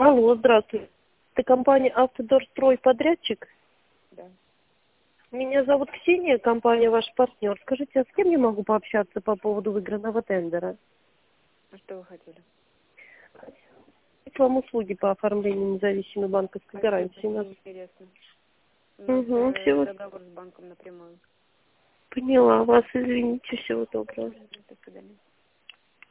Алло, здравствуйте. Это компания «Автодорстрой» подрядчик? Да. Меня зовут Ксения, компания «Ваш партнер». Скажите, а с кем я могу пообщаться по поводу выигранного тендера? А что вы хотели? Это вам услуги по оформлению независимой банковской гарантии. Интересно. У нас Всего... договор с банком напрямую. Поняла вас, извините, всего доброго. До свидания.